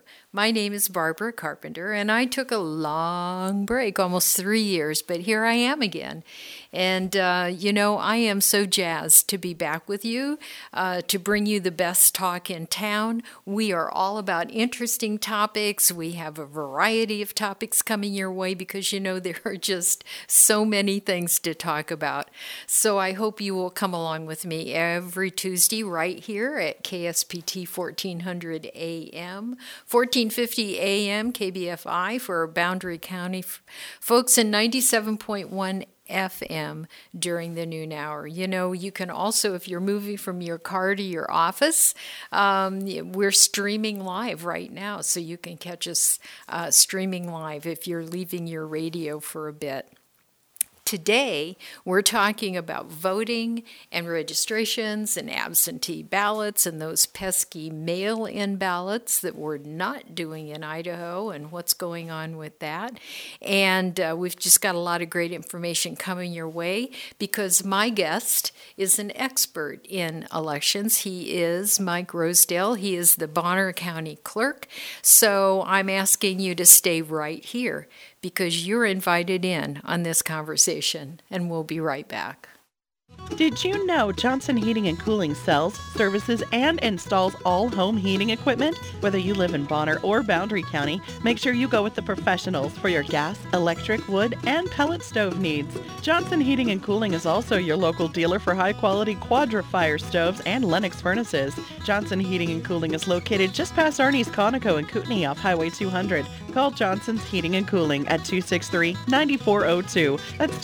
My name is Barbara Carpenter, and I took a long break, almost 3 years, but here I am again. And, I am so jazzed to be back with you, to bring you the best talk in town. We are all about interesting topics. We have a variety of topics coming your way because, there are just so many things to talk about. So I hope you will come along with me every Tuesday right here at KSPT 1400 AM, 1450 AM KBFI for Boundary County folks, and 97.1 FM during the noon hour. You can also, if you're moving from your car to your office, we're streaming live right now, so you can catch us streaming live if you're leaving your radio for a bit. Today, we're talking about voting and registrations and absentee ballots and those pesky mail-in ballots that we're not doing in Idaho and what's going on with that. And we've just got a lot of great information coming your way because my guest is an expert in elections. He is Mike Rosedale. He is the Bonner County Clerk. So I'm asking you to stay right here, because you're invited in on this conversation, and we'll be right back. Did you know Johnson Heating and Cooling sells, services, and installs all home heating equipment? Whether you live in Bonner or Boundary County, make sure you go with the professionals for your gas, electric, wood, and pellet stove needs. Johnson Heating and Cooling is also your local dealer for high-quality Quadra fire stoves and Lennox furnaces. Johnson Heating and Cooling is located just past Arnie's Conoco in Kootenai off Highway 200. Call Johnson's Heating and Cooling at 263-9402. That's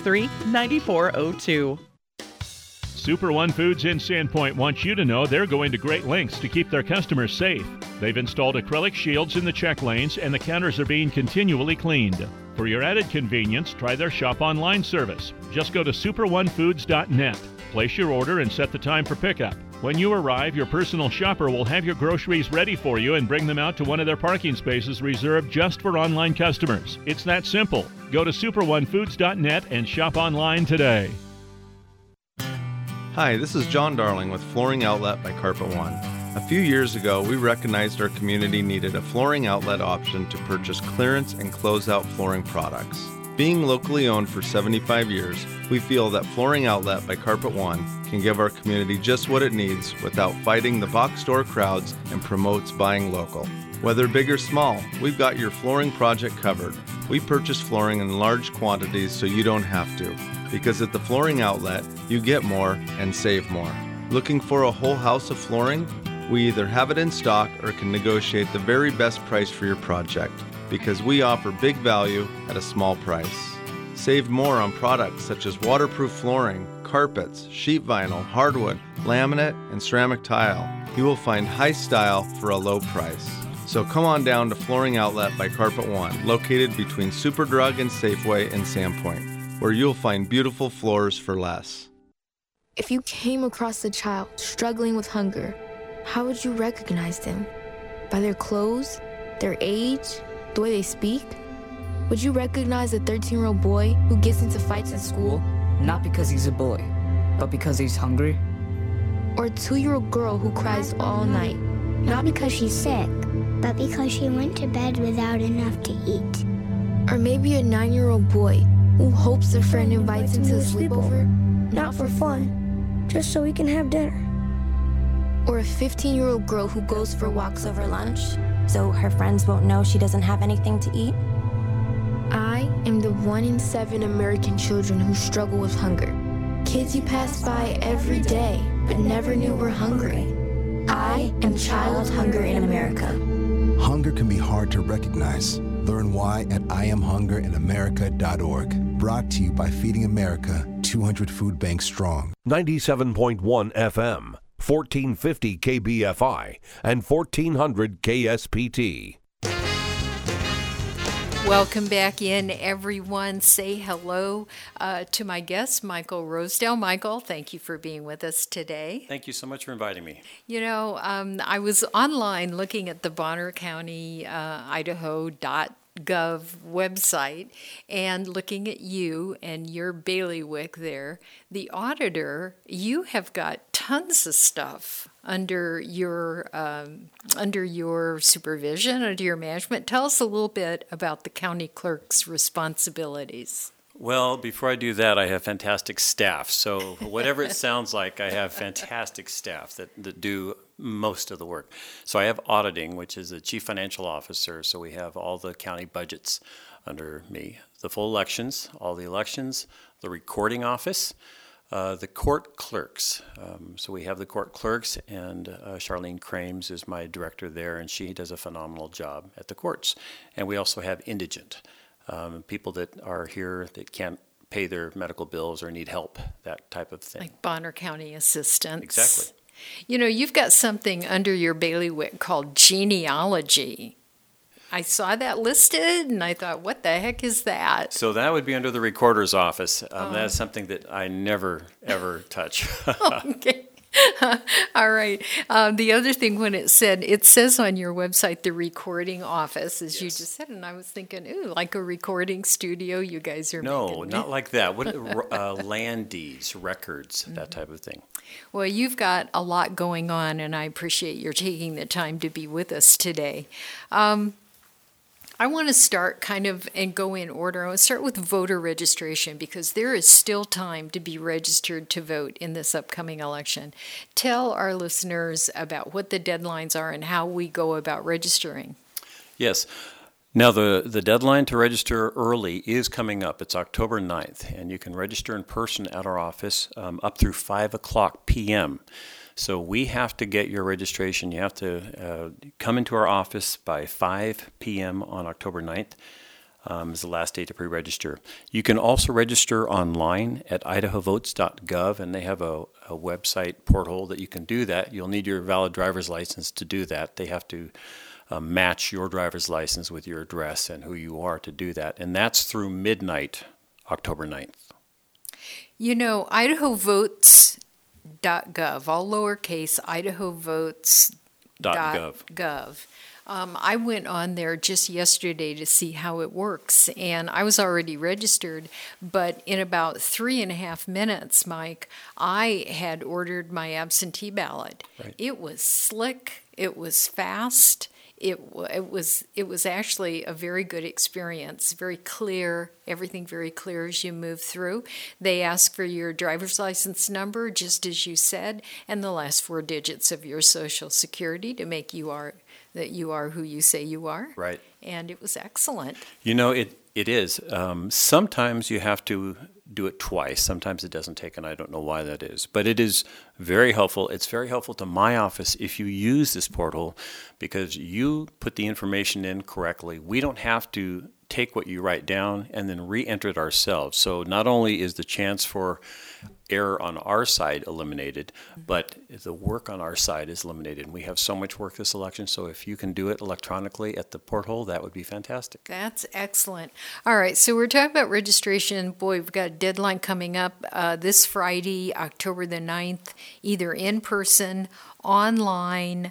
263-9402. Super One Foods in Sandpoint wants you to know they're going to great lengths to keep their customers safe. They've installed acrylic shields in the check lanes, and the counters are being continually cleaned. For your added convenience, try their shop online service. Just go to superonefoods.net. Place your order and set the time for pickup. When you arrive, your personal shopper will have your groceries ready for you and bring them out to one of their parking spaces reserved just for online customers. It's that simple. Go to superonefoods.net and shop online today. Hi, this is John Darling with Flooring Outlet by Carpet One. A few years ago, we recognized our community needed a flooring outlet option to purchase clearance and closeout flooring products. Being locally owned for 75 years, we feel that Flooring Outlet by Carpet One can give our community just what it needs without fighting the box store crowds and promotes buying local. Whether big or small, we've got your flooring project covered. We purchase flooring in large quantities so you don't have to, because at the Flooring Outlet, you get more and save more. Looking for a whole house of flooring? We either have it in stock or can negotiate the very best price for your project, because we offer big value at a small price. Save more on products such as waterproof flooring, carpets, sheet vinyl, hardwood, laminate, and ceramic tile. You will find high style for a low price. So come on down to Flooring Outlet by Carpet One, located between Superdrug and Safeway in Sandpoint, where you'll find beautiful floors for less. If you came across a child struggling with hunger, how would you recognize them? By their clothes, their age, the way they speak? Would you recognize a 13-year-old boy who gets into fights at school? Not because he's a boy, but because he's hungry. Or a 2-year-old girl who cries all night? Not because she's sick, but because she went to bed without enough to eat. Or maybe a 9-year-old boy who hopes a friend invites him to a sleepover? Not for fun, just so we can have dinner. Or a 15-year-old girl who goes for walks over lunch, so her friends won't know she doesn't have anything to eat? I am the 1 in 7 American children who struggle with hunger. Kids you pass by every day, but never knew were hungry. I am Child Hunger in America. Hunger can be hard to recognize. Learn why at IamHungerInAmerica.org. Brought to you by Feeding America, 200 Food Banks Strong. 97.1 FM, 1450 KBFI, and 1400 KSPT. Welcome back in, everyone. Say hello to my guest, Michael Rosedale. Michael, thank you for being with us today. Thank you so much for inviting me. I was online looking at the Bonner County, Idaho website and looking at you and your bailiwick there, the auditor, you have got tons of stuff under your supervision, under your management. Tell us a little bit about the county clerk's responsibilities. Well, before I do that, I have fantastic staff. So whatever it sounds like, I have fantastic staff that do most of the work. So I have auditing, which is the chief financial officer. So we have all the county budgets under me. The full elections, all the elections, the recording office, the court clerks. So we have the court clerks, and Charlene Crames is my director there, and she does a phenomenal job at the courts. And we also have indigent. People that are here that can't pay their medical bills or need help, that type of thing. Like Bonner County assistants. Exactly. You know, you've got something under your bailiwick called genealogy. I saw that listed, and I thought, what the heck is that? So that would be under the recorder's office. That is something that I never, ever touch. Okay. All right. The other thing, when it says on your website, the recording office, as you just said, and I was thinking, ooh, like a recording studio you guys are making. No, not like that. Land deeds, records, that type of thing. Well, you've got a lot going on, and I appreciate your taking the time to be with us today. I want to start and go in order. I want to start with voter registration, because there is still time to be registered to vote in this upcoming election. Tell our listeners about what the deadlines are and how we go about registering. Yes. Now, the deadline to register early is coming up. It's October 9th, and you can register in person at our office up through 5 o'clock p.m. So we have to get your registration. You have to come into our office by 5 p.m. on October 9th. Is the last day to pre-register. You can also register online at idahovotes.gov, and they have a website portal that you can do that. You'll need your valid driver's license to do that. They have to match your driver's license with your address and who you are to do that. And that's through midnight, October 9th. You know, idahovotes.gov, all lowercase, idahovotes.gov. I went on there just yesterday to see how it works, and I was already registered, but in about 3.5 minutes, Mike, I had ordered my absentee ballot. Right. It was slick, it was fast, it was actually a very good experience, very clear, everything very clear as you move through. They ask for your driver's license number, just as you said, and the last 4 digits of your Social Security to make that you are who you say you are. Right. And it was excellent. You know, it is. Sometimes you have to do it twice. Sometimes it doesn't take, and I don't know why that is. But it is very helpful. It's very helpful to my office if you use this portal, because you put the information in correctly. We don't have to take what you write down and then re-enter it ourselves. So not only is the chance for error on our side eliminated, but the work on our side is eliminated. And we have so much work this election, so if you can do it electronically at the porthole, that would be fantastic. That's excellent. All right, so we're talking about registration. Boy, we've got a deadline coming up this Friday, October the 9th, either in person, online,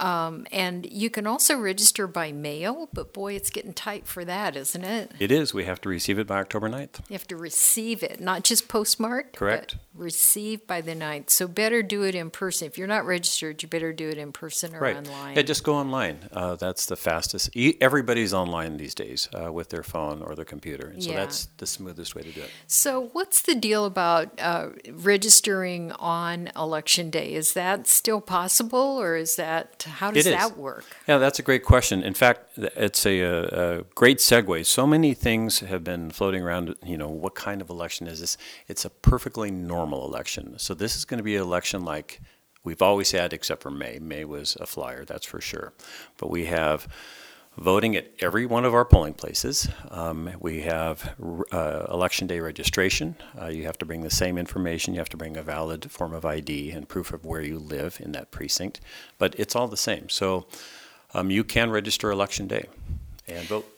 and you can also register by mail, but boy, it's getting tight for that, isn't it? It is. We have to receive it by October 9th. You have to receive it, not just postmarked. Correct. But received by the 9th. So better do it in person. If you're not registered, you better do it in person or online. Yeah, just go online. That's the fastest. Everybody's online these days with their phone or their computer. And so that's the smoothest way to do it. So what's the deal about registering on Election Day? Is that still possible, or is that, how does that work? Yeah, that's a great question. In fact, it's a great segue. So many things have been floating around, what kind of election is this? It's a perfectly normal election. So this is going to be an election like we've always had, except for May. May was a flyer, that's for sure. But we have voting at every one of our polling places. We have Election Day registration. You have to bring the same information. You have to bring a valid form of ID and proof of where you live in that precinct. But it's all the same. So you can register Election Day and vote.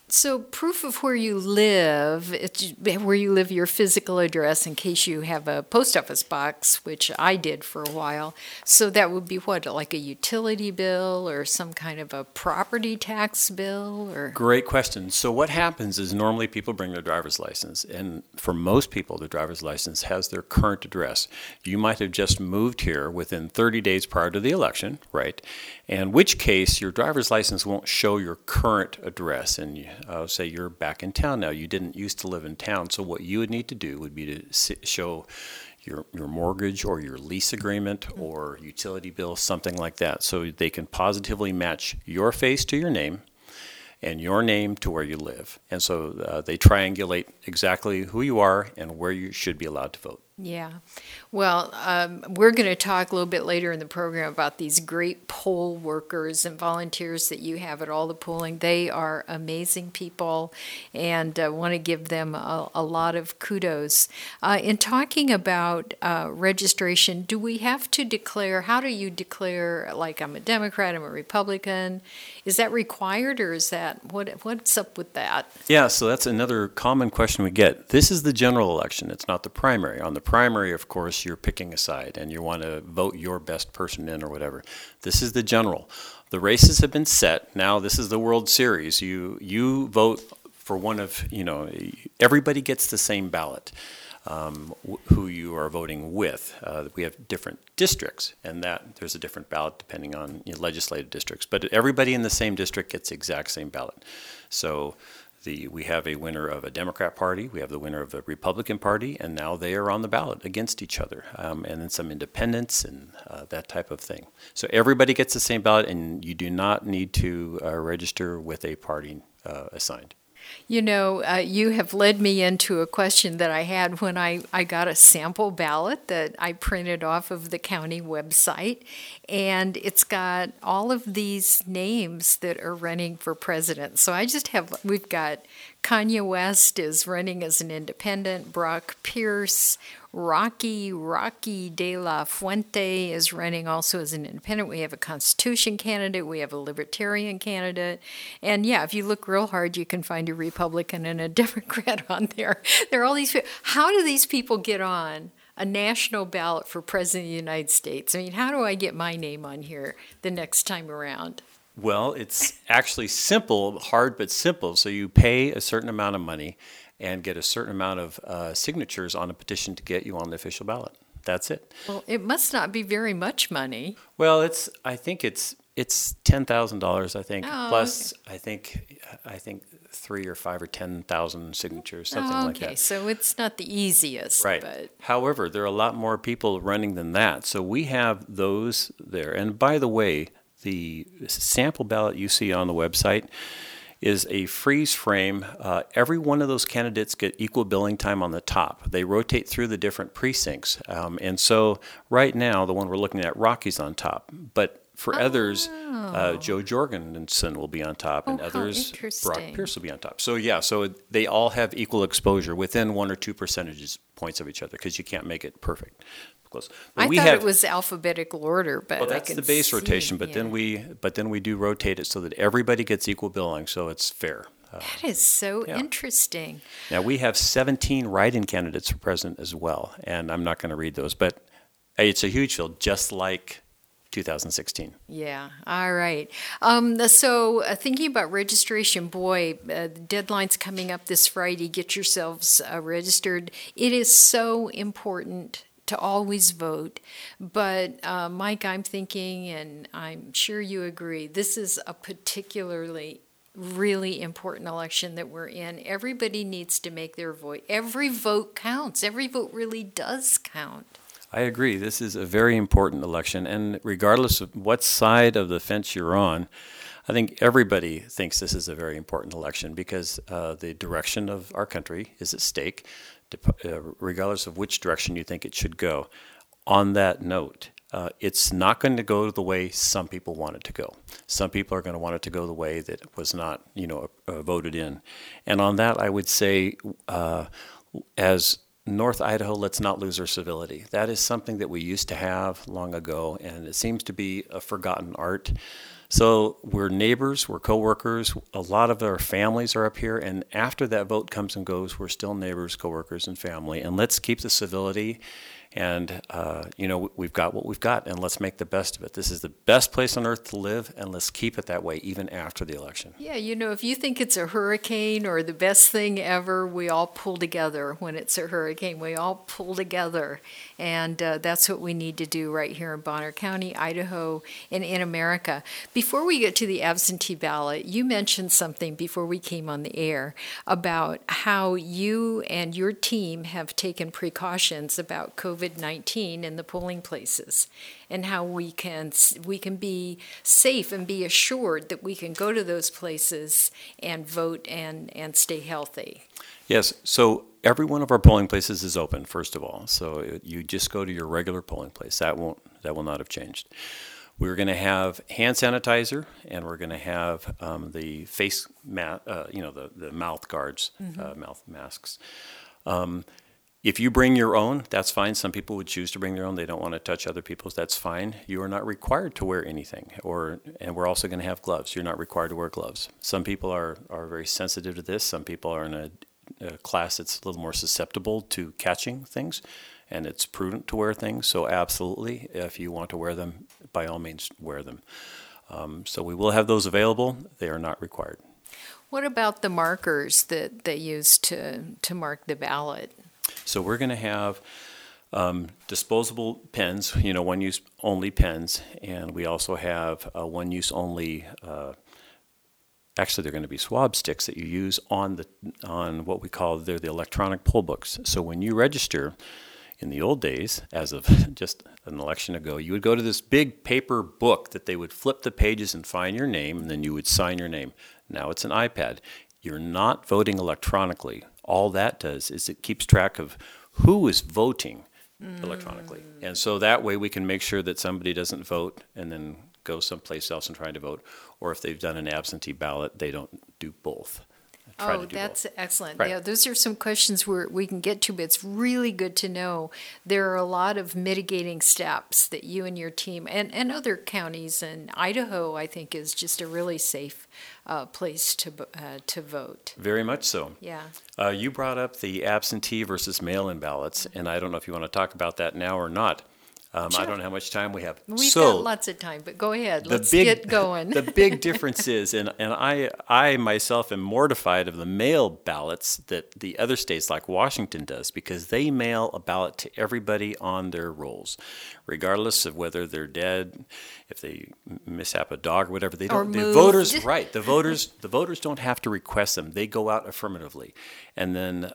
So proof of where you live, where you live, your physical address, in case you have a post office box, which I did for a while. So that would be what, like a utility bill or some kind of a property tax bill? Or Great question. So what happens is normally people bring their driver's license, and for most people, the driver's license has their current address. You might have just moved here within 30 days prior to the election, right? In which case, your driver's license won't show your current address, and say you're back in town now. You didn't used to live in town, so what you would need to do would be to show your mortgage or your lease agreement or utility bill, something like that, so they can positively match your face to your name and your name to where you live. And so they triangulate exactly who you are and where you should be allowed to vote. Yeah. Well, we're going to talk a little bit later in the program about these great poll workers and volunteers that you have at all the polling. They are amazing people, and want to give them a lot of kudos. In talking about registration, do we have to declare, how do you declare, like, I'm a Democrat, I'm a Republican? Is that required, or is that, what's up with that? Yeah, so that's another common question we get. This is the general election. It's not the primary. On the primary, of course, you're picking a side and you want to vote your best person in or whatever. This is the general. The races have been set. Now this is the World Series. You vote for one of, everybody gets the same ballot, who you are voting with. We have different districts, and that there's a different ballot depending on legislative districts. But everybody in the same district gets the exact same ballot. So we have a winner of a Democrat Party, we have the winner of the Republican Party, and now they are on the ballot against each other, and then some independents and that type of thing. So everybody gets the same ballot, and you do not need to register with a party assigned. You have led me into a question that I had when I got a sample ballot that I printed off of the county website, and it's got all of these names that are running for president. So we've got Kanye West is running as an independent, Brock Pierce, Rocky de la Fuente is running also as an independent. We have a Constitution candidate. We have a Libertarian candidate. And yeah, if you look real hard, you can find a Republican and a Democrat on there. There are all these people. How do these people get on a national ballot for President of the United States? I mean, how do I get my name on here the next time around? Well, it's actually simple, hard but simple. So you pay a certain amount of money and get a certain amount of signatures on a petition to get you on the official ballot. That's it. Well, it must not be very much money. Well, I think it's $10,000. I think plus okay. I think 3 or 5 or 10,000 signatures, something like that. Okay, so it's not the easiest, right? But however, there are a lot more people running than that. So we have those there. And by the way, the sample ballot you see on the website is a freeze frame. Every one of those candidates get equal billing time on the top. They rotate through the different precincts. And so right now, the one we're looking at, Rocky's on top. But for others, Joe Jorgensen will be on top, and others, Brock Pierce will be on top. So yeah, so they all have equal exposure within 1 or 2 percentage points of each other, because you can't make it perfect. Close. I thought it was alphabetical order, but well, that's the base rotation. But then we do rotate it so that everybody gets equal billing, so it's fair. That is so interesting. Now we have 17 write-in candidates for president as well, and I'm not going to read those, but it's a huge field, just like 2016. Yeah. All right. So thinking about registration, boy, the deadline's coming up this Friday. Get yourselves registered. It is so important to always vote. But Mike, I'm thinking, and I'm sure you agree, this is a particularly really important election that we're in. Everybody needs to make their voice. Every vote counts. Every vote really does count. I agree. This is a very important election, and regardless of what side of the fence you're on, I think everybody thinks this is a very important election because the direction of our country is at stake, regardless of which direction you think it should go. On that note, it's not going to go the way some people want it to go. Some people are going to want it to go the way that was not, voted in. And on that, I would say, as North Idaho, let's not lose our civility. That is something that we used to have long ago, and it seems to be a forgotten art. So we're neighbors, we're coworkers. A lot of our families are up here, and after that vote comes and goes, we're still neighbors, coworkers, and family. And let's keep the civility. And, we've got what we've got, and let's make the best of it. This is the best place on earth to live, and let's keep it that way even after the election. Yeah, if you think it's a hurricane or the best thing ever, we all pull together. When it's a hurricane, we all pull together. And that's what we need to do right here in Bonner County, Idaho, and in America. Before we get to the absentee ballot, you mentioned something before we came on the air about how you and your team have taken precautions about COVID-19 in the polling places, and how we can be safe and be assured that we can go to those places and vote and stay healthy. Yes, so every one of our polling places is open, first of all. So you just go to your regular polling place. That will not have changed. We're going to have hand sanitizer, and we're going to have the face the mouth guards, mouth masks. If you bring your own, that's fine. Some people would choose to bring their own. They don't want to touch other people's. That's fine. You are not required to wear anything. And we're also going to have gloves. You're not required to wear gloves. Some people are very sensitive to this. Some people are in a class that's a little more susceptible to catching things, and it's prudent to wear things. So absolutely, if you want to wear them, by all means, wear them. So we will have those available. They are not required. What about the markers that they use to mark the ballot? So we're going to have disposable pens, one-use only pens, and we also have one-use only. Actually, they're going to be swab sticks that you use on what we call the electronic poll books. So when you register, in the old days, as of just an election ago, you would go to this big paper book that they would flip the pages and find your name, and then you would sign your name. Now it's an iPad. You're not voting electronically. All that does is it keeps track of who is voting electronically. And so that way we can make sure that somebody doesn't vote and then go someplace else and try to vote. Or if they've done an absentee ballot, they don't do both. Oh, that's excellent. Right. Yeah, those are some questions we can get to, but it's really good to know there are a lot of mitigating steps that you and your team and other counties, and Idaho, I think, is just a really safe place to vote. Very much so. Yeah. You brought up the absentee versus mail-in ballots, and I don't know if you want to talk about that now or not. Sure. I don't know how much time we have. We've got lots of time, but go ahead. Let's get going. The big difference is, and I myself am mortified of the mail ballots that the other states like Washington does, because they mail a ballot to everybody on their rolls, regardless of whether they're dead, if they mishap a dog or whatever. They don't. The voters, right? The voters don't have to request them. They go out affirmatively, and then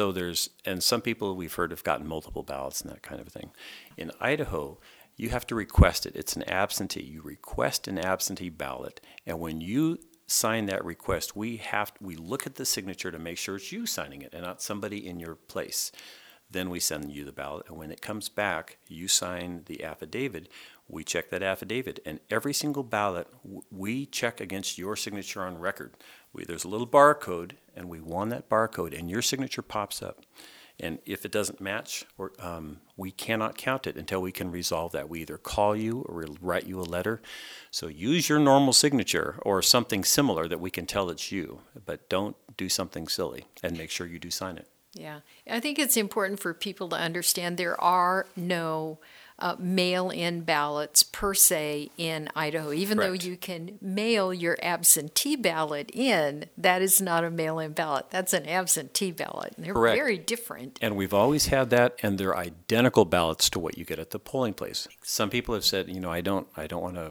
and some people we've heard have gotten multiple ballots and that kind of thing. In Idaho, you have to request it. It's an absentee. You request an absentee ballot, and when you sign that request, we look at the signature to make sure it's you signing it and not somebody in your place. Then we send you the ballot, and when it comes back, you sign the affidavit. We check that affidavit, and every single ballot we check against your signature on record. There's a little barcode, and we want that barcode, and your signature pops up. And if it doesn't match, we cannot count it until we can resolve that. We either call you or we'll write you a letter. So use your normal signature or something similar that we can tell it's you, but don't do something silly, and make sure you do sign it. Yeah, I think it's important for people to understand there are no mail-in ballots per se in Idaho. Even though you can mail your absentee ballot in, that is not a mail-in ballot. That's an absentee ballot. And they're very different. And we've always had that, and they're identical ballots to what you get at the polling place. Some people have said, I don't want to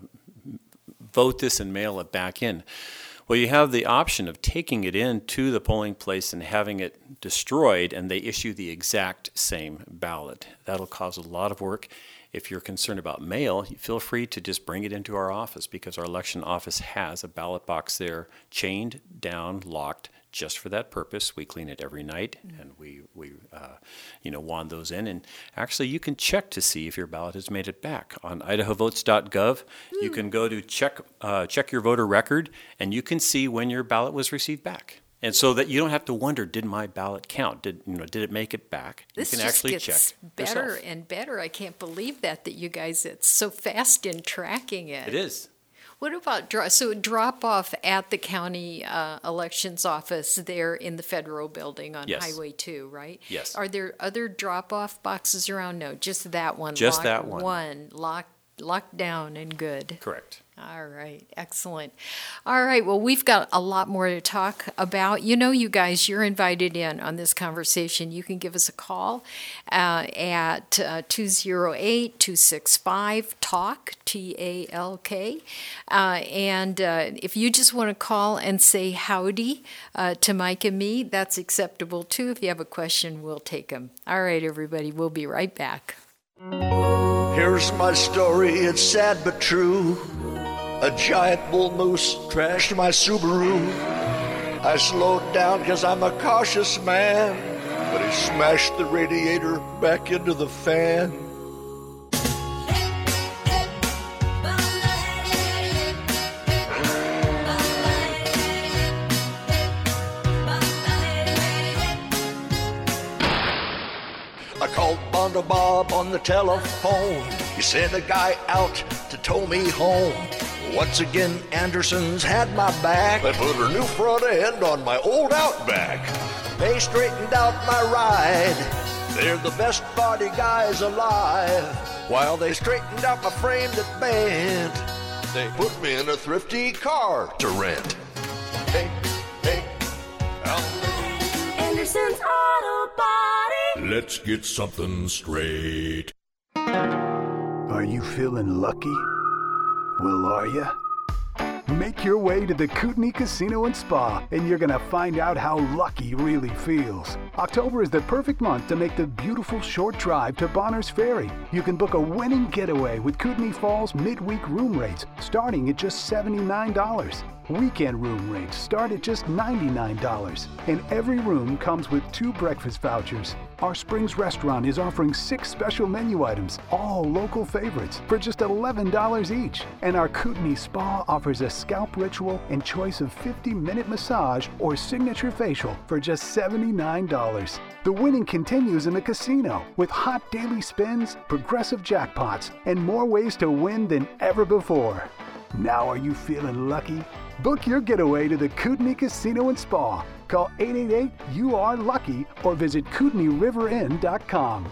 vote this and mail it back in. Well, you have the option of taking it in to the polling place and having it destroyed, and they issue the exact same ballot. That'll cause a lot of work. If you're concerned about mail, feel free to just bring it into our office, because our election office has a ballot box there, chained down, locked, just for that purpose. We clean it every night, and we wand those in. And actually, you can check to see if your ballot has made it back on idahovotes.gov. You can go to check your voter record, and you can see when your ballot was received back. And so that you don't have to wonder, did my ballot count? Did it make it back? This you can just actually gets check better yourself. And better. I can't believe that you guys, it's so fast in tracking it. It is. What about drop off at the county elections office there in the federal building on Highway 2, right? Yes. Are there other drop off boxes around? No, just that one. Just that one. Locked down and good. Correct. All right. Excellent. All right. Well, we've got a lot more to talk about. You know, you guys, you're invited in on this conversation. You can give us a call at 208-265-TALK, TALK. And if you just want to call and say howdy to Mike and me, that's acceptable too. If you have a question, we'll take them. All right, everybody. We'll be right back. Here's my story, it's sad but true. A giant bull moose trashed my Subaru. I slowed down cause I'm a cautious man, but he smashed the radiator back into the fan. I called Bondo Bob on the telephone. He sent a guy out to tow me home. Once again, Anderson's had my back. They put a new front end on my old Outback. They straightened out my ride. They're the best body guys alive. While they straightened out my frame that bent, they put me in a thrifty car to rent. Hey, Anderson's Auto Body. Let's get something straight. Are you feeling lucky? Well, are ya? Make your way to the Kootenai Casino and Spa, and you're gonna find out how lucky really feels. October is the perfect month to make the beautiful short drive to Bonner's Ferry. You can book a winning getaway with Kootenai Falls midweek room rates starting at just $79. Weekend room rates start at just $99, and every room comes with 2 breakfast vouchers. Our Springs restaurant is offering 6 special menu items, all local favorites, for just $11 each. And our Kootenai Spa offers a scalp ritual and choice of 50-minute massage or signature facial for just $79. The winning continues in the casino with hot daily spins, progressive jackpots, and more ways to win than ever before. Now are you feeling lucky? Book your getaway to the Kootenai Casino and Spa. Call 888-YOU-ARE-LUCKY or visit KootenaiRiverInn.com.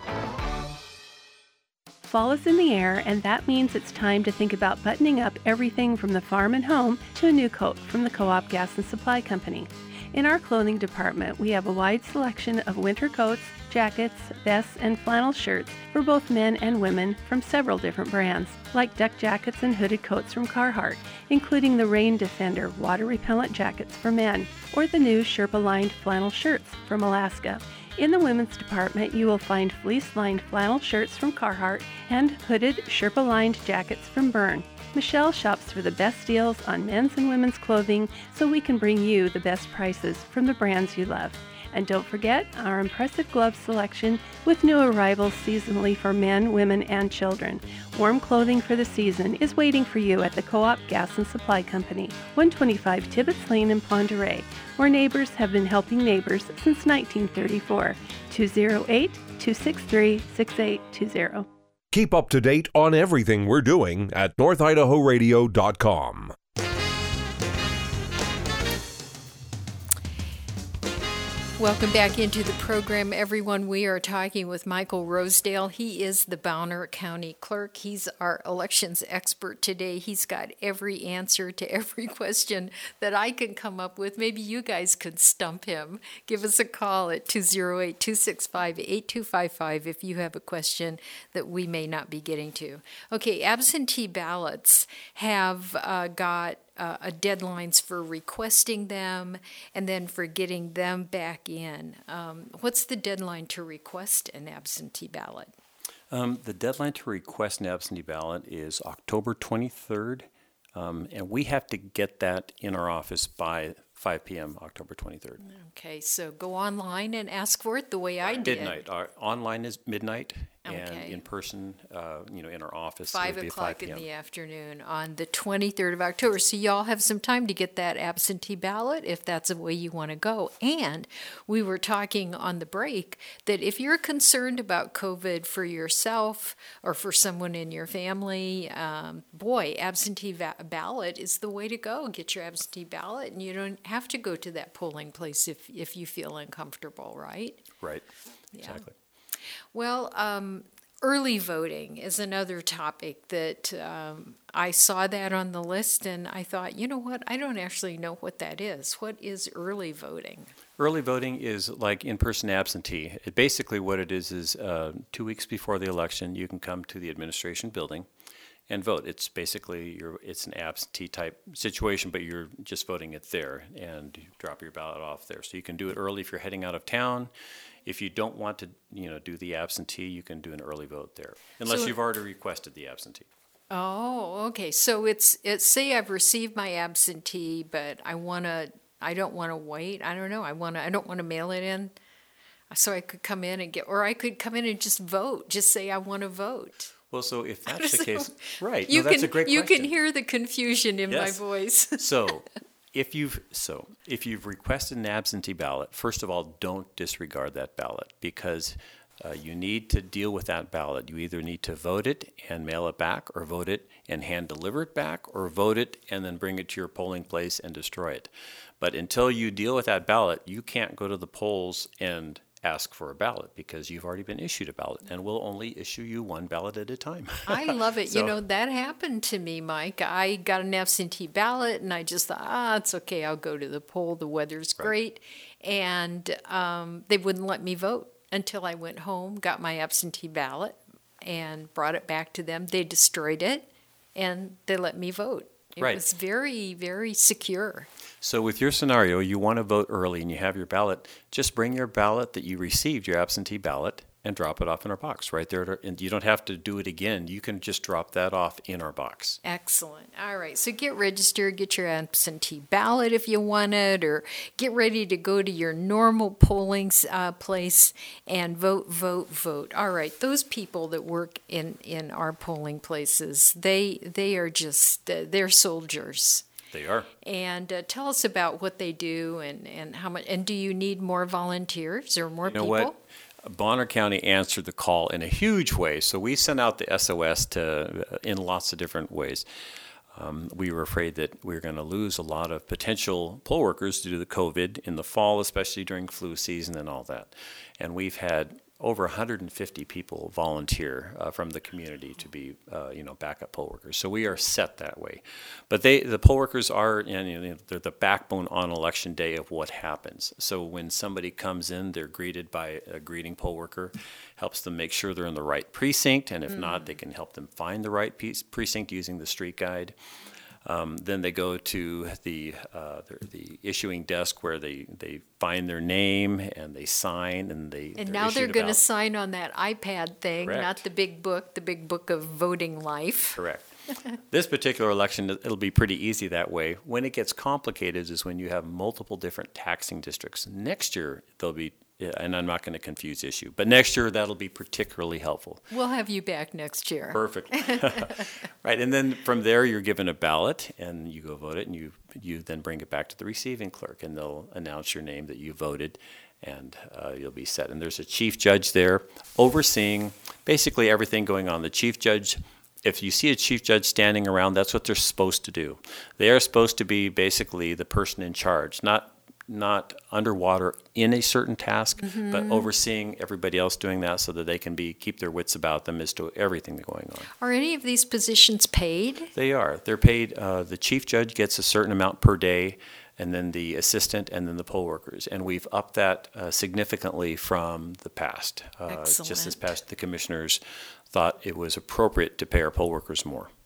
Fall is in the air, and that means it's time to think about buttoning up everything from the farm and home to a new coat from the Co-op Gas and Supply Company. In our clothing department, we have a wide selection of winter coats, jackets, vests, and flannel shirts for both men and women from several different brands, like duck jackets and hooded coats from Carhartt, including the Rain Defender water-repellent jackets for men, or the new Sherpa-lined flannel shirts from Alaska. In the women's department, you will find fleece-lined flannel shirts from Carhartt and hooded Sherpa-lined jackets from Byrne. Michelle shops for the best deals on men's and women's clothing so we can bring you the best prices from the brands you love. And don't forget our impressive glove selection with new arrivals seasonally for men, women, and children. Warm clothing for the season is waiting for you at the Co-op Gas and Supply Company, 125 Tibbetts Lane in Pend Oreille, where neighbors have been helping neighbors since 1934. 208-263-6820. Keep up to date on everything we're doing at NorthIdahoRadio.com. Welcome back into the program, everyone. We are talking with Michael Rosedale. He is the Bonner County Clerk. He's our elections expert today. He's got every answer to every question that I can come up with. Maybe you guys could stump him. Give us a call at 208-265-8255 if you have a question that we may not be getting to. Okay, absentee ballots have got deadlines for requesting them and then for getting them back in. What's the deadline to request an absentee ballot? The deadline to request an absentee ballot is October 23rd, and we have to get that in our office by 5 p.m. October 23rd. Okay, so go online and ask for it the way I did. Midnight. Our online is midnight, And in person, in our office, 5 it would be o'clock 5 p.m. in the afternoon on the 23rd of October. So y'all have some time to get that absentee ballot if that's the way you want to go. And we were talking on the break that if you're concerned about COVID for yourself or for someone in your family, absentee ballot is the way to go. Get your absentee ballot, and you don't have to go to that polling place if you feel uncomfortable, right? Right. Yeah. Exactly. Well, early voting is another topic that I saw that on the list, and I thought, you know what? I don't actually know what that is. What is early voting? Early voting is like in-person absentee. Basically what it is 2 weeks before the election, you can come to the administration building and vote. It's basically it's an absentee type situation, but you're just voting it there, and you drop your ballot off there. So you can do it early if you're heading out of town. If you don't want to, do the absentee, you can do an early vote there, unless you've already requested the absentee. Oh, okay. So it's say I've received my absentee, but I don't want to wait. I don't know. I don't want to mail it in. So I could come in or I could come in and just vote. Just say I want to vote. Well, so if that's the case, right? That's a great question. You can hear the confusion in my voice. So if you've requested an absentee ballot, first of all, don't disregard that ballot, because you need to deal with that ballot. You either need to vote it and mail it back, or vote it and hand deliver it back, or vote it and then bring it to your polling place and destroy it. But until you deal with that ballot, you can't go to the polls and ask for a ballot, because you've already been issued a ballot, and we'll only issue you one ballot at a time. I love it. That happened to me, Mike. I got an absentee ballot, and I just thought, it's okay. I'll go to the poll. The weather's great. And they wouldn't let me vote until I went home, got my absentee ballot, and brought it back to them. They destroyed it, and they let me vote. It was very, very secure. So with your scenario, you want to vote early and you have your ballot, just bring your ballot that you received, your absentee ballot, and drop it off in our box right there. And you don't have to do it again. You can just drop that off in our box. Excellent. All right. So get registered, get your absentee ballot if you want it, or get ready to go to your normal polling place and vote. All right. Those people that work in our polling places, they are just, they're soldiers. They are. And tell us about what they do and how much. And do you need more volunteers or more people? What? Bonner County answered the call in a huge way. So we sent out the SOS in lots of different ways. We were afraid that we were going to lose a lot of potential poll workers due to the COVID in the fall, especially during flu season and all that. And we've had over 150 people volunteer from the community to be, backup poll workers. So we are set that way. But the poll workers are, they're the backbone on election day of what happens. So when somebody comes in, they're greeted by a greeting poll worker, helps them make sure they're in the right precinct, and if not, they can help them find the right precinct using the street guide. Then they go to the issuing desk where they find their name and they sign and now they're going to sign on that iPad thing, Correct. Not the big book of voting life. Correct. This particular election, it'll be pretty easy that way. When it gets complicated is when you have multiple different taxing districts. Next year, there'll be, and I'm not going to confuse the issue, but next year that'll be particularly helpful. We'll have you back next year. Perfect. Right, and then from there you're given a ballot and you go vote it, and you then bring it back to the receiving clerk, and they'll announce your name that you voted, and you'll be set. And there's a chief judge there overseeing basically everything going on. The chief judge, if you see a chief judge standing around, that's what they're supposed to do. They are supposed to be basically the person in charge, not underwater in a certain task, but overseeing everybody else doing that so that they can keep their wits about them as to everything that's going on. Are any of these positions paid? They are. They're paid. The chief judge gets a certain amount per day, and then the assistant, and then the poll workers. And we've upped that significantly from the past. Excellent. Just this past, the commissioners thought it was appropriate to pay our poll workers more.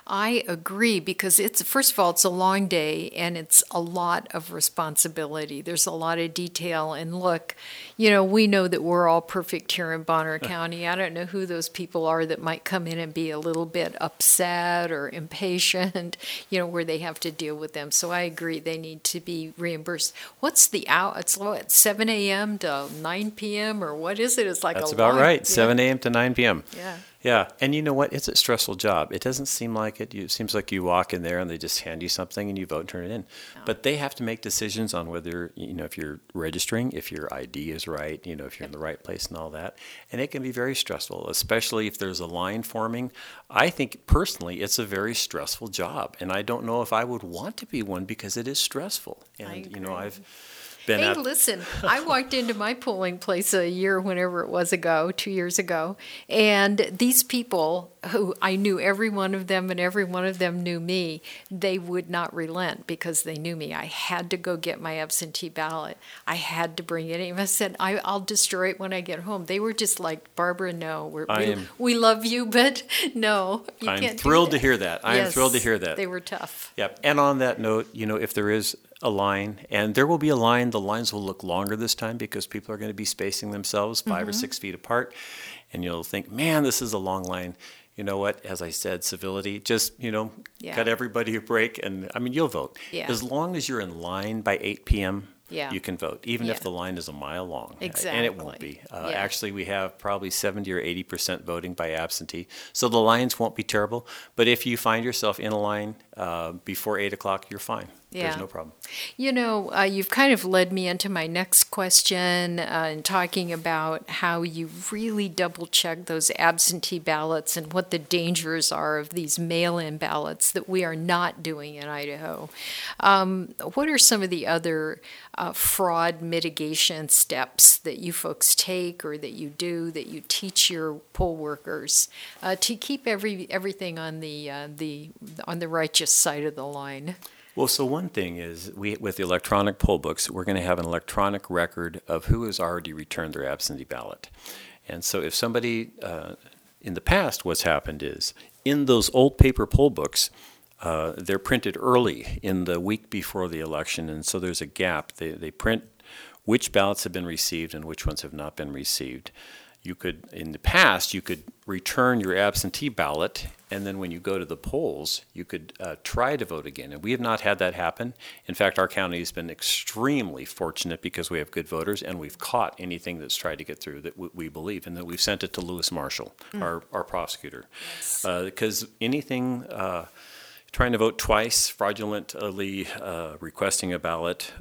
I agree, because first of all, it's a long day and it's a lot of responsibility. There's a lot of detail. And look, we know that we're all perfect here in Bonner County. I don't know who those people are that might come in and be a little bit upset or impatient, where they have to deal with them. So I agree, they need to be reimbursed. What's the hour? It's 7 a.m. to 9 p.m. or what is it? It's like That's a about long, right, 7 a.m. to 9 p.m. Yeah. Yeah, and you know what? It's a stressful job. It doesn't seem like it. It seems like you walk in there and they just hand you something and you vote and turn it in. No. But they have to make decisions on whether, if you're registering, if your ID is right, if you're in the right place and all that. And it can be very stressful, especially if there's a line forming. I think personally it's a very stressful job. And I don't know if I would want to be one because it is stressful. And, I've been listen, I walked into my polling place a year, whenever it was ago, 2 years ago, and these people who I knew every one of them and every one of them knew me, they would not relent because they knew me. I had to go get my absentee ballot. I had to bring it in. I said, I'll destroy it when I get home. They were just like, Barbara, no, we love you, but no, you can't do that. I'm thrilled to hear that. I am thrilled to hear that. They were tough. Yep. And on that note, if there is a line, and there will be a line, the lines will look longer this time because people are going to be spacing themselves 5 or 6 feet apart, and you'll think, man, this is a long line. You know what? As I said, civility, just, cut everybody a break, and you'll vote. Yeah. As long as you're in line by 8 p.m., yeah. you can vote, even if the line is a mile long. Exactly. And it won't be. Actually, we have probably 70 or 80% voting by absentee, so the lines won't be terrible. But if you find yourself in a line before 8 o'clock, you're fine. Yeah. There's no problem. You've kind of led me into my next question in talking about how you really double-check those absentee ballots and what the dangers are of these mail-in ballots that we are not doing in Idaho. What are some of the other fraud mitigation steps that you folks take or that you do, that you teach your poll workers to keep everything on the righteous side of the line? Well, so one thing is, with the electronic poll books, we're going to have an electronic record of who has already returned their absentee ballot. And so if somebody, in the past, what's happened is, in those old paper poll books, they're printed early in the week before the election, and so there's a gap. They print which ballots have been received and which ones have not been received. In the past, you could return your absentee ballot, and then when you go to the polls, you could try to vote again. And we have not had that happen. In fact, our county has been extremely fortunate because we have good voters, and we've caught anything that's tried to get through that we believe, and that we've sent it to Lewis Marshall, our prosecutor. Because anything trying to vote twice, fraudulently requesting a ballot,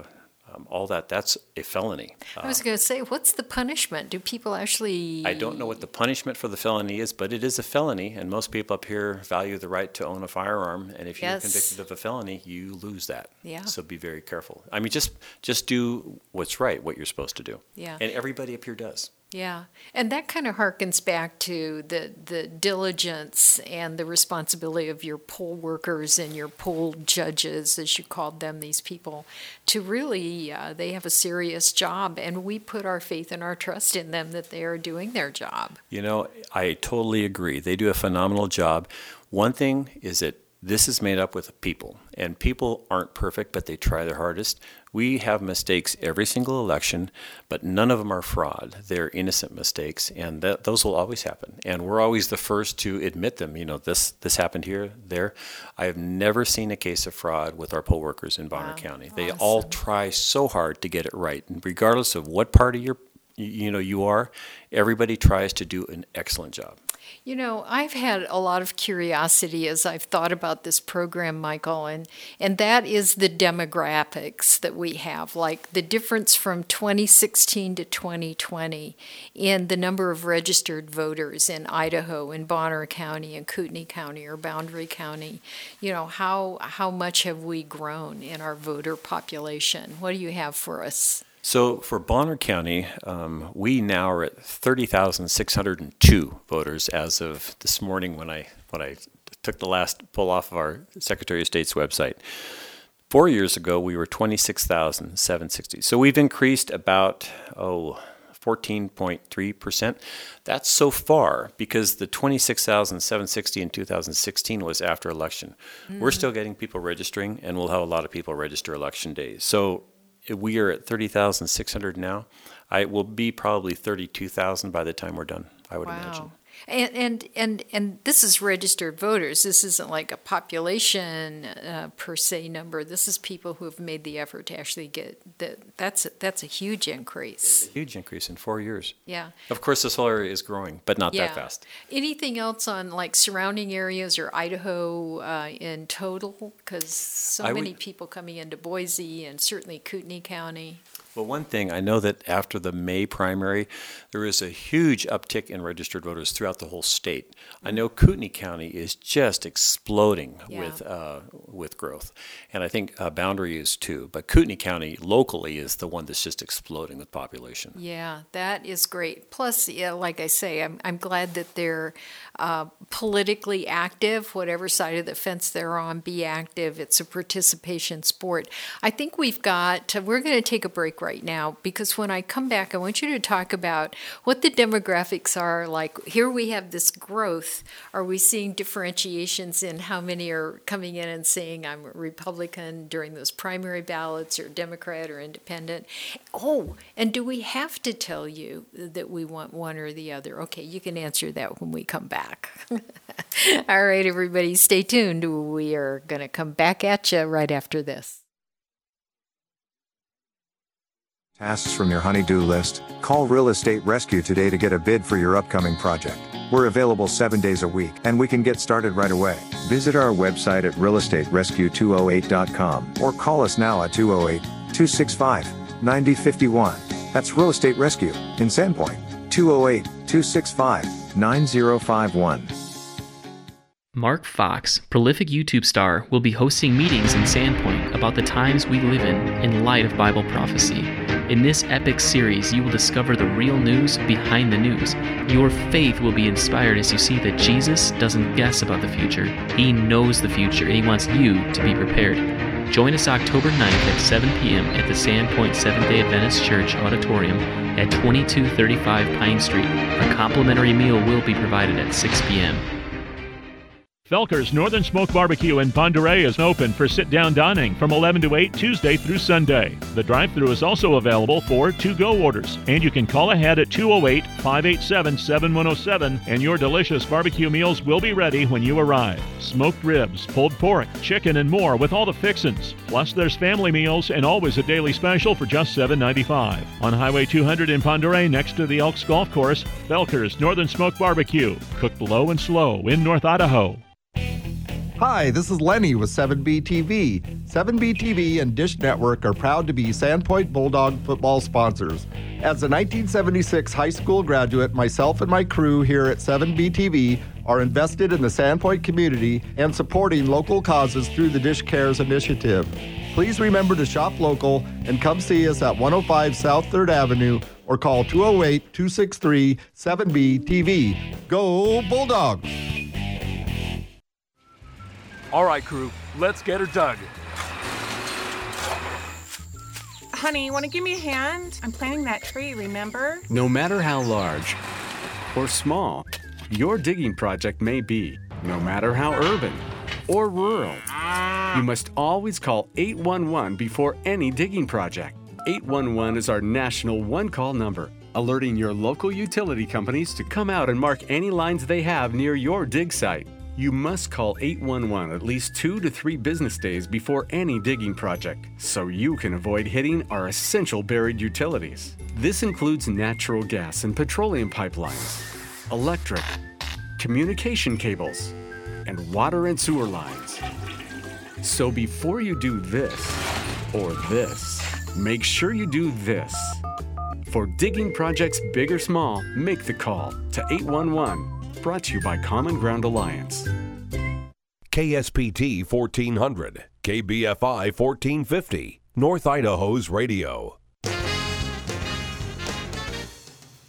all that's a felony. I was going to say, what's the punishment? Do people actually... I don't know what the punishment for the felony is, but it is a felony, and most people up here value the right to own a firearm, and if you're convicted of a felony, you lose that. Yeah. So be very careful. Just do what's right, what you're supposed to do. Yeah. And everybody up here does. Yeah, and that kind of harkens back to the diligence and the responsibility of your poll workers and your poll judges, as you called them, these people, to really, they have a serious job, and we put our faith and our trust in them that they are doing their job. I totally agree. They do a phenomenal job. One thing is that this is made up with people, and people aren't perfect, but they try their hardest. We have mistakes every single election, but none of them are fraud. They're innocent mistakes, and those will always happen. And we're always the first to admit them. This happened here, there. I have never seen a case of fraud with our poll workers in Bonner County. They all try so hard to get it right, and regardless of what party you are, everybody tries to do an excellent job. I've had a lot of curiosity as I've thought about this program, Michael, and that is the demographics that we have, like the difference from 2016 to 2020 in the number of registered voters in Idaho, in Bonner County, in Kootenai County, or Boundary County. How much have we grown in our voter population? What do you have for us? So for Bonner County, we now are at 30,602 voters as of this morning when I took the last poll off of our Secretary of State's website. 4 years ago, we were 26,760. So we've increased about, 14.3%. That's so far because the 26,760 in 2016 was after election. We're still getting people registering, and we'll have a lot of people register election days. So we are at 30,600 now. I will be probably 32,000 by the time we're done, I would imagine. And this is registered voters. This isn't like a population per se number. This is people who have made the effort to actually get that. That's a huge increase. It's a huge increase in 4 years. Yeah. Of course, this whole area is growing, but not that fast. Anything else on like surrounding areas or Idaho in total? Because so many people coming into Boise and certainly Kootenai County. Well, one thing, I know that after the May primary, there is a huge uptick in registered voters throughout the whole state. I know Kootenai County is just exploding with growth, and I think Boundary is too. But Kootenai County locally is the one that's just exploding with population. Yeah, that is great. Plus, like I say, I'm glad that they're politically active. Whatever side of the fence they're on, be active. It's a participation sport. I think we're going to take a break right now, because when I come back, I want you to talk about what the demographics are like. Here we have this growth. Are we seeing differentiations in how many are coming in and saying I'm a Republican during those primary ballots, or Democrat or Independent? Oh, and do we have to tell you that we want one or the other? Okay, you can answer that when we come back. All right, everybody, stay tuned. We are going to come back at you right after this. Tasks from your honey-do list? Call Real Estate Rescue today to get a bid for your upcoming project. We're available 7 days a week, and we can get started right away. Visit our website at realestaterescue208.com or call us now at 208-265-9051. That's Real Estate Rescue in Sandpoint, 208-265-9051. Mark Fox, prolific YouTube star, will be hosting meetings in Sandpoint about the times we live in light of Bible prophecy. In this epic series, you will discover the real news behind the news. Your faith will be inspired as you see that Jesus doesn't guess about the future. He knows the future, and he wants you to be prepared. Join us October 9th at 7 p.m. at the Sandpoint Seventh-day Adventist Church Auditorium at 2235 Pine Street. A complimentary meal will be provided at 6 p.m. Felker's Northern Smoke Barbecue in Pend Oreille is open for sit-down dining from 11 to 8 Tuesday through Sunday. The drive-thru is also available for to-go orders, and you can call ahead at 208-587-7107, and your delicious barbecue meals will be ready when you arrive. Smoked ribs, pulled pork, chicken, and more with all the fixins. Plus, there's family meals and always a daily special for just $7.95. On Highway 200 in Pend Oreille, next to the Elks Golf Course, Felker's Northern Smoke Barbecue, cooked low and slow in North Idaho. Hi, this is Lenny with 7B TV. 7B TV and Dish Network are proud to be Sandpoint Bulldog football sponsors. As a 1976 high school graduate, myself and my crew here at 7B TV are invested in the Sandpoint community and supporting local causes through the Dish Cares initiative. Please remember to shop local and come see us at 105 South 3rd Avenue or call 208-263-7B-TV. Go Bulldogs! All right, crew, let's get her dug. Honey, you want to give me a hand? I'm planting that tree, remember? No matter how large or small your digging project may be, no matter how urban or rural, you must always call 811 before any digging project. 811 is our national one-call number, alerting your local utility companies to come out and mark any lines they have near your dig site. You must call 811 at least 2 to 3 business days before any digging project, so you can avoid hitting our essential buried utilities. This includes natural gas and petroleum pipelines, electric, communication cables, and water and sewer lines. So before you do this or this, make sure you do this. For digging projects big or small, make the call to 811. Brought to you by Common Ground Alliance. KSPT 1400, KBFI 1450, North Idaho's radio.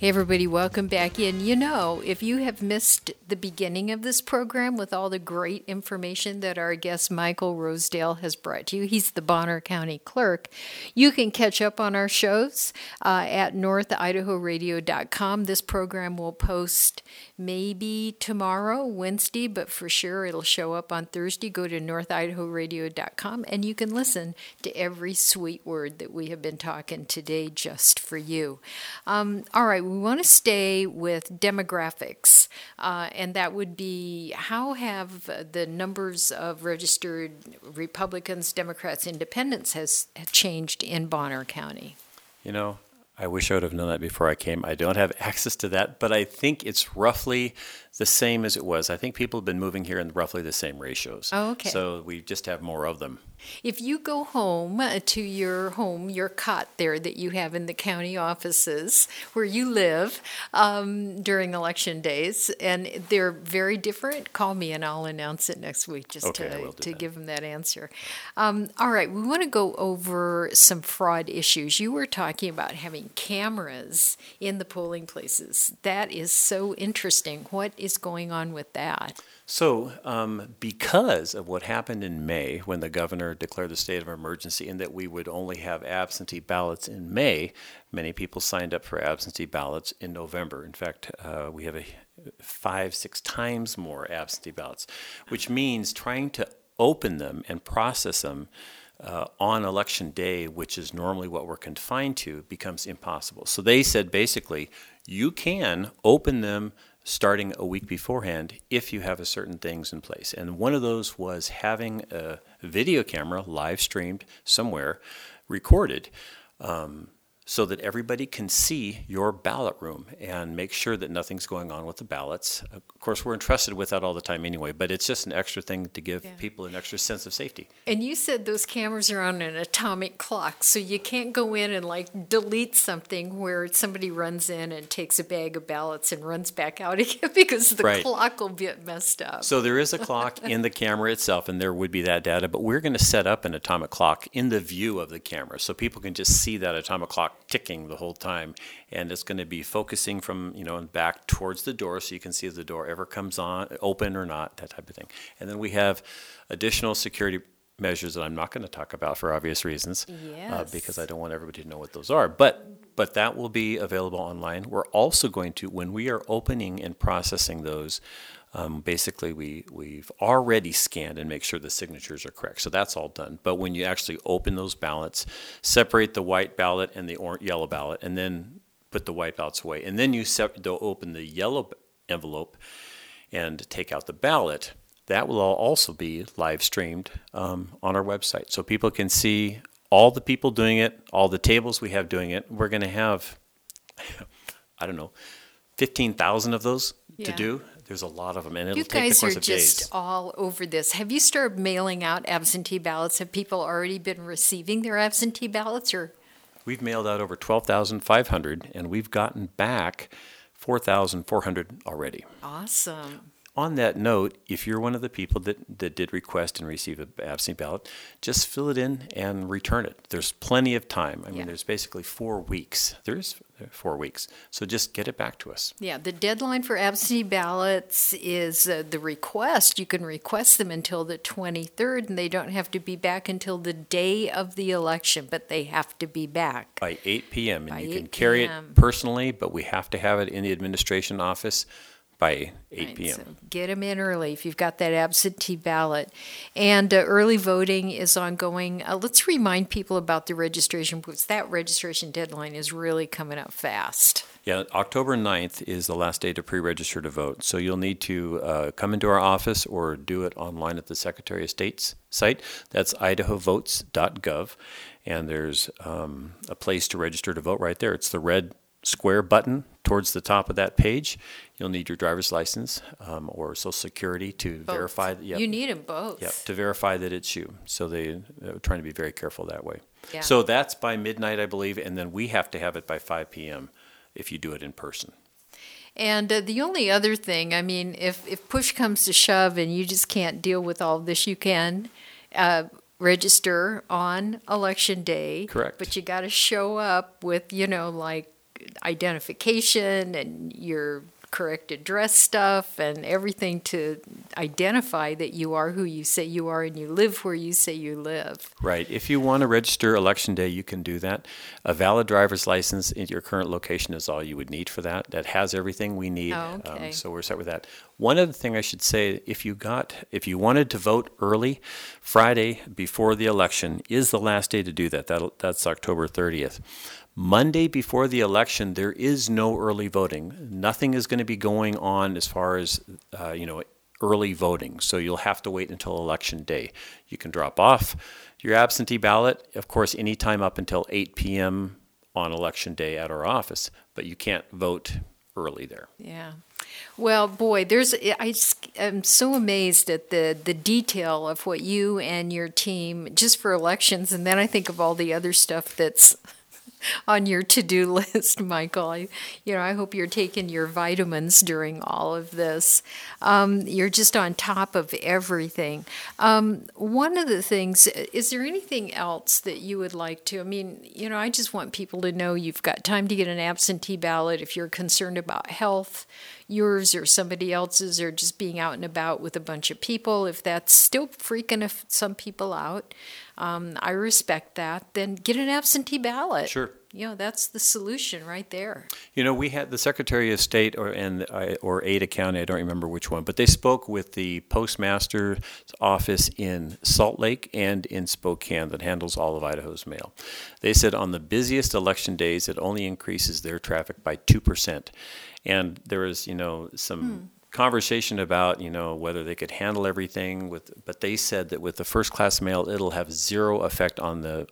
Hey everybody, welcome back in. You know, if you have missed the beginning of this program with all the great information that our guest Michael Rosedale has brought to you, he's the Bonner County Clerk, you can catch up on our shows at northidahoradio.com. This program will post maybe tomorrow, Wednesday, but for sure it'll show up on Thursday. Go to northidahoradio.com and you can listen to every sweet word that we have been talking today just for you. All right, we want to stay with demographics, and that would be how have the numbers of registered Republicans, Democrats, Independents has changed in Bonner County? You know, I wish I would have known that before I came. I don't have access to that, but I think it's roughly the same as it was. I think people have been moving here in roughly the same ratios. Oh, okay. So we just have more of them. If you go home to your cot there that you have in the county offices where you live during election days, and they're very different, call me and I'll announce it next week just to give them that answer. All right, we want to go over some fraud issues. You were talking about having cameras in the polling places. That is so interesting. What is going on with that? So because of what happened in May when the governor declared the state of emergency and that we would only have absentee ballots in May, many people signed up for absentee ballots in November. In fact, we have 5-6 times more absentee ballots, which means trying to open them and process them on election day, which is normally what we're confined to, becomes impossible. So they said basically you can open them starting a week beforehand if you have certain things in place. And one of those was having a video camera live streamed somewhere, recorded, so that everybody can see your ballot room and make sure that nothing's going on with the ballots. Of course, we're entrusted with that all the time anyway, but it's just an extra thing to give people an extra sense of safety. And you said those cameras are on an atomic clock, so you can't go in and delete something where somebody runs in and takes a bag of ballots and runs back out again because the clock will get messed up. So there is a clock in the camera itself, and there would be that data, but we're going to set up an atomic clock in the view of the camera so people can just see that atomic clock ticking the whole time, and it's going to be focusing from back towards the door so you can see if the door ever comes on open or not, that type of thing. And then we have additional security measures that I'm not going to talk about for obvious reasons, because I don't want everybody to know what those are, but that will be available online. We're also going to, when we are opening and processing those, basically we've already scanned and make sure the signatures are correct. So that's all done. But when you actually open those ballots, separate the white ballot and the yellow ballot, and then put the white ballots away. And then you open the yellow envelope and take out the ballot. That will also be live streamed on our website. So people can see all the people doing it, all the tables we have doing it. We're going to have, 15,000 of those to do. There's a lot of them, and it'll take the course of days. You guys are just all over this. Have you started mailing out absentee ballots? Have people already been receiving their absentee ballots? Or we've mailed out over 12,500, and we've gotten back 4,400 already. Awesome. On that note, if you're one of the people that did request and receive an absentee ballot, just fill it in and return it. There's plenty of time. I mean, there's basically 4 weeks. There's 4 weeks. So just get it back to us. Yeah, the deadline for absentee ballots is the request. You can request them until the 23rd, and they don't have to be back until the day of the election, but they have to be back. By 8 p.m. And you can carry it personally, but we have to have it in the administration office by 8 p.m. So get them in early if you've got that absentee ballot. And early voting is ongoing. Let's remind people about the registration, because that registration deadline is really coming up fast. Yeah, October 9th is the last day to pre-register to vote. So you'll need to come into our office or do it online at the Secretary of State's site. That's idahovotes.gov. And there's a place to register to vote right there. It's the red square button towards the top of that page. You'll need your driver's license or Social Security to verify. You need them both. Yeah, to verify that it's you. So they're trying to be very careful that way. Yeah. So that's by midnight, I believe, and then we have to have it by 5 p.m. if you do it in person. And the only other thing, I mean, if push comes to shove and you just can't deal with all this, you can register on Election Day. Correct. But you got to show up with, identification and your correct address stuff and everything to identify that you are who you say you are and you live where you say you live. Right. If you want to register Election Day, you can do that. A valid driver's license in your current location is all you would need for that. That has everything we need. Oh, okay. So we're set with that. One other thing I should say, if you wanted to vote early, Friday before the election is the last day to do that. That's October 30th. Monday before the election, there is no early voting. Nothing is going to be going on as far as, early voting. So you'll have to wait until Election Day. You can drop off your absentee ballot, of course, anytime up until 8 p.m. on Election Day at our office, but you can't vote early there. Yeah. Well, boy, I'm so amazed at the detail of what you and your team, just for elections, and then I think of all the other stuff that's on your to-do list, Michael. I hope you're taking your vitamins during all of this. You're just on top of everything. One of the things, is there anything else that you would like to? I just want people to know you've got time to get an absentee ballot if you're concerned about health, yours or somebody else's, or just being out and about with a bunch of people. If that's still freaking some people out, I respect that. Then get an absentee ballot. Sure. That's the solution right there. We had the Secretary of State or Ada County, I don't remember which one, but they spoke with the postmaster's office in Salt Lake and in Spokane that handles all of Idaho's mail. They said on the busiest election days, it only increases their traffic by 2%. And there was, some conversation about, whether they could handle everything but they said that with the first class mail, it'll have zero effect on the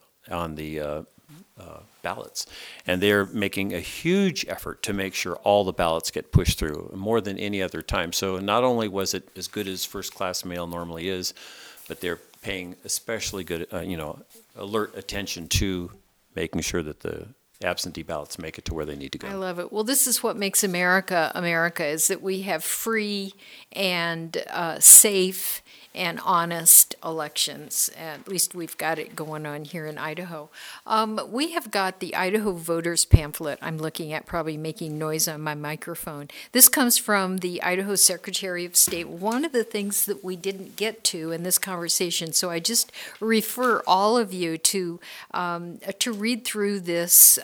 ballots. And they're making a huge effort to make sure all the ballots get pushed through more than any other time. So not only was it as good as first class mail normally is, but they're paying especially good, alert attention to making sure that the absentee ballots make it to where they need to go. I love it. Well, this is what makes America, is that we have free and safe and honest elections. At least we've got it going on here in Idaho. We have got the Idaho Voters Pamphlet I'm looking at, probably making noise on my microphone. This comes from the Idaho Secretary of State. One of the things that we didn't get to in this conversation, so I just refer all of you to read through this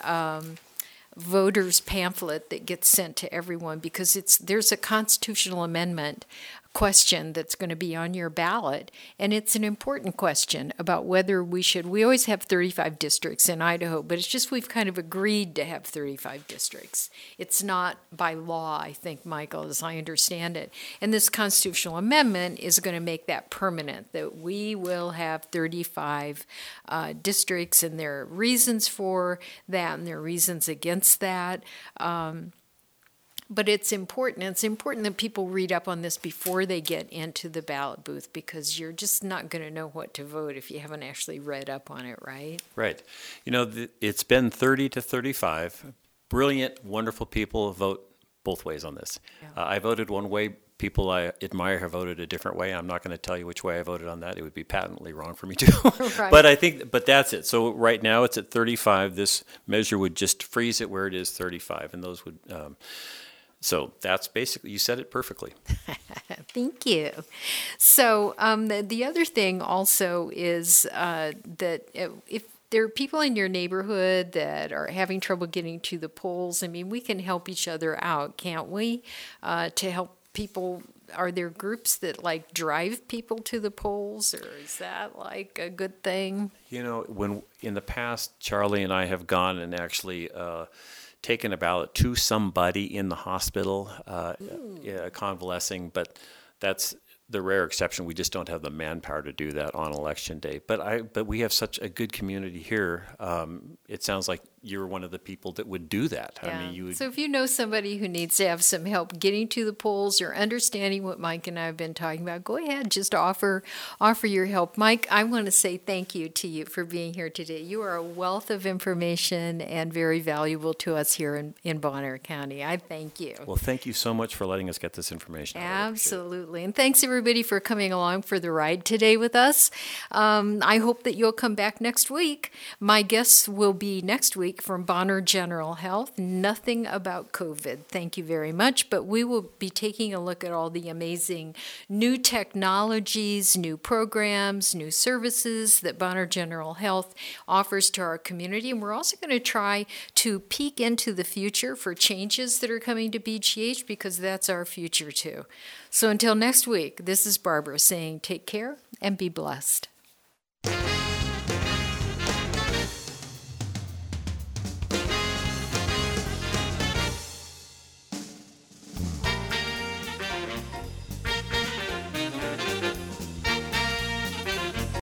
voters pamphlet that gets sent to everyone, because there's a constitutional amendment question that's going to be on your ballot, and it's an important question about whether we always have 35 districts in Idaho, but it's just we've kind of agreed to have 35 districts. It's not by law, I think, Michael, as I understand it. And this constitutional amendment is going to make that permanent, that we will have 35 districts, and there are reasons for that and there are reasons against that. But it's important. It's important that people read up on this before they get into the ballot booth, because you're just not going to know what to vote if you haven't actually read up on it, right? Right. It's been 30 to 35. Brilliant, wonderful people vote both ways on this. Yeah. I voted one way. People I admire have voted a different way. I'm not going to tell you which way I voted on that. It would be patently wrong for me to. Right. But that's it. So right now it's at 35. This measure would just freeze it where it is 35, and those would. So that's basically, you said it perfectly. Thank you. So the other thing also is that if there are people in your neighborhood that are having trouble getting to the polls, we can help each other out, can't we? To help people. Are there groups that drive people to the polls, or is that a good thing? When in the past, Charlie and I have gone and actually taken a ballot to somebody in the hospital, convalescing, but that's the rare exception. We just don't have the manpower to do that on Election Day. But we have such a good community here. It sounds like you're one of the people that would do that. Yeah. So if you know somebody who needs to have some help getting to the polls or understanding what Mike and I have been talking about, go ahead, just offer your help. Mike, I want to say thank you to you for being here today. You are a wealth of information and very valuable to us here in Bonner County. I thank you. Well, thank you so much for letting us get this information. Absolutely. And thanks everybody for coming along for the ride today with us. I hope that you'll come back next week. My guests will be next week week from Bonner General Health. Nothing about COVID. Thank you very much. But we will be taking a look at all the amazing new technologies, new programs, new services that Bonner General Health offers to our community. And we're also going to try to peek into the future for changes that are coming to BGH, because that's our future too. So until next week, this is Barbara saying take care and be blessed.